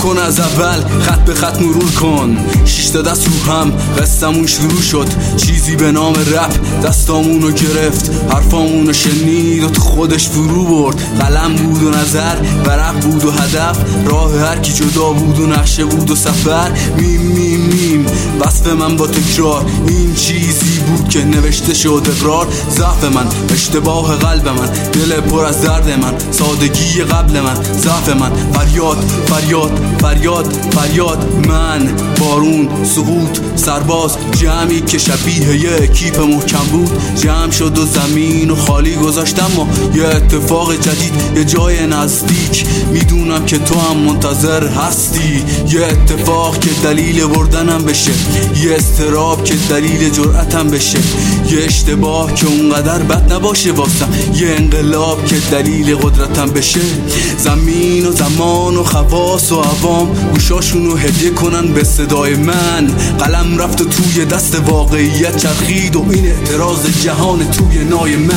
کن از اول، خط به خط مرور کن. 6 تا دست رو هم قصه‌مون شروع شد، چیزی به نام رپ دستامونو گرفت، حرفامونو شنید و تو خودش فرو برد. قلم بود و نظر، ورق بود و هدف، راه هر کی جدا بود و نقشه بود و سفر. میم میم میم وصف من با تکرار، این چیزی بود که نوشته شد اقرار. ضعف من، اشتباه قلب من، دل پر از درد من، سادگی قبل من، ضعف من. فریاد فریاد فریاد فریاد من، بارون، سقوط، سرباز، جمعی که شبیه یه کیپ محکم بود. جمع شد و زمین و خالی گذاشتم و یه اتفاق جدید، یه جای نزدیک. میدونم که تو هم منتظر هستی، یه اتفاق که دلیل بردنم بشه، یه استراب که دلیل جرأتم بشه، یه اشتباه که اونقدر بد نباشه واسم، یه انقلاب که دلیل قدرتم بشه. زمین و زمان و خواص و عوام گوشاشونو هدیه کنن به صدای من. قلم رفت و توی دست واقعیت چرخید و این اعتراض جهان توی نای من.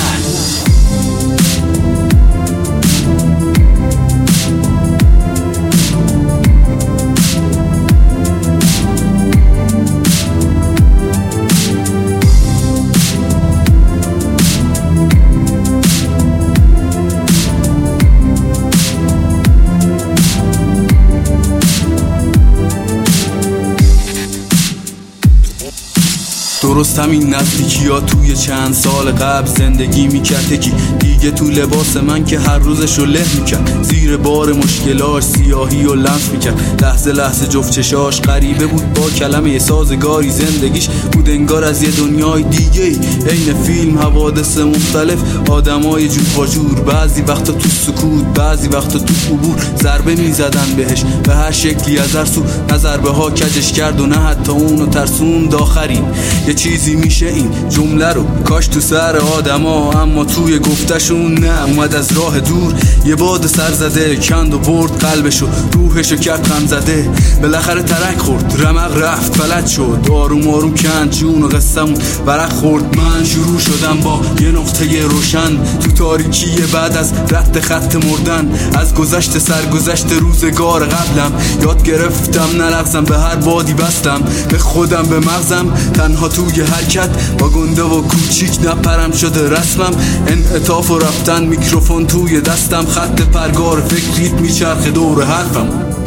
درست همین نزدیکی ها توی چند سال قبل زندگی میکرد یکی دیگه تو لباس من که هر روزشو له میکرد، زیر بار مشکلاش سیاهی و لمس میکرد. لحظه لحظه جفت چشاش غریبه بود با کلمه سازگاری، زندگیش بود انگار از یه دنیای دیگه ای. عین فیلم، حوادث مختلف، آدمای جور با جور، بعضی وقتا تو سکوت، بعضی وقتا تو عبور. ضربه میزدن بهش به هر شکلی از هر سو، نه ضربه ها کجش کرد و نه حتی اونو ترسوند. آخرین یه چیزی میشه این جمله رو کاش تو سر آدما، اما توی گفتشون نه. اومد از راه دور یه باد سر زده، کند و برد قلبشو، روحشو کرد غم زده. بالاخره ترک خورد، رمق رفت، فلج شد، آروم آروم کند جون و قصه‌مون ورق خورد. من شروع شدم با یه نقطه روشن تو تاریکی بعد از رد خط مردن، از گذشته سرگذشت روزگار قبلم. یاد گرفتم نلغزم، به هر بادی بستم، به خودم به مغزم، تنها توی حرکت با گنده و کوچیک نپرم شده رسمم. انعطاف و رفتن، میکروفون توی دستم، خط پرگار فکریت میچرخه دور حرفم.